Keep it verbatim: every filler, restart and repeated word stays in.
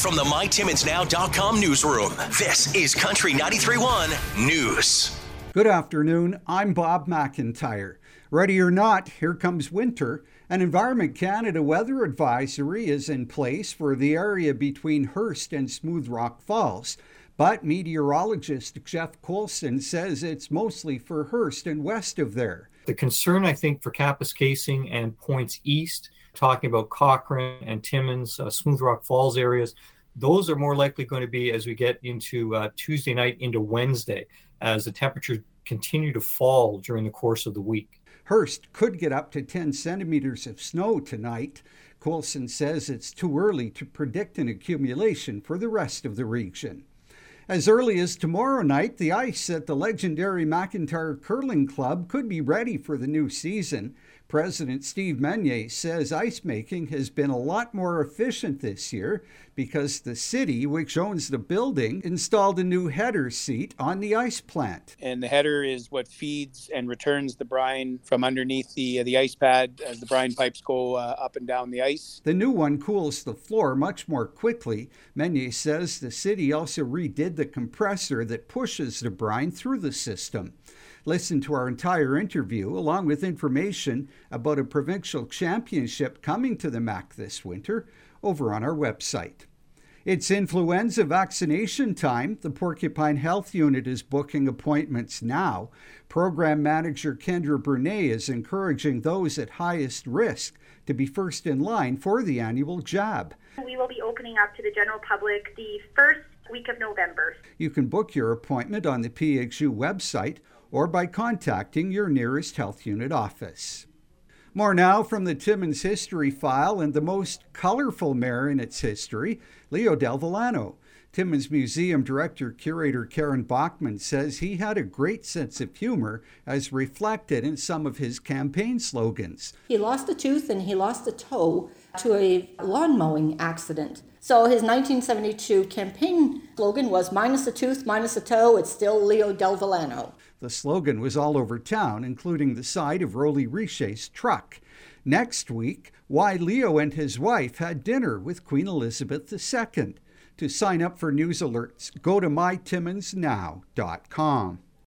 From the my timmins now dot com newsroom, this is Country ninety-three point one News. Good afternoon, I'm Bob McIntyre. Ready or not, here comes winter. An Environment Canada weather advisory is in place for the area between Hearst and Smooth Rock Falls. But meteorologist Jeff Colson says it's mostly for Hearst and west of there. The concern, I think, for Kapuskasing and points east, talking about Cochrane and Timmins, uh, Smooth Rock Falls areas, those are more likely going to be as we get into uh, Tuesday night into Wednesday, as the temperatures continue to fall during the course of the week. Hearst could get up to ten centimeters of snow tonight. Colson says it's too early to predict an accumulation for the rest of the region. As early as tomorrow night, the ice at the legendary McIntyre Curling Club could be ready for the new season. President Steve Meunier says ice making has been a lot more efficient this year because the city, which owns the building, installed a new header seat on the ice plant. And the header is what feeds and returns the brine from underneath the the ice pad as the brine pipes go uh, up and down the ice. The new one cools the floor much more quickly. Meunier says the city also redid the compressor that pushes the brine through the system. Listen to our entire interview, along with information about a provincial championship coming to the M A C this winter, over on our website. It's influenza vaccination time. The Porcupine Health Unit is booking appointments now. Program Manager Kendra Brunet is encouraging those at highest risk to be first in line for the annual jab. We will be opening up to the general public the first week of November. You can book your appointment on the P H U website or by contacting your nearest health unit office. More now from the Timmins History File and the most colorful mayor in its history, Leo Del Villano. Timmins Museum Director Curator Karen Bachman says he had a great sense of humor as reflected in some of his campaign slogans. He lost a tooth and he lost a toe to a lawn mowing accident. So his nineteen seventy-two campaign slogan was minus a tooth, minus a toe, it's still Leo Del Villano. The slogan was all over town, including the side of Rolly Richer's truck. Next week, why Leo and his wife had dinner with Queen Elizabeth the Second. To sign up for news alerts, go to my timmins now dot com.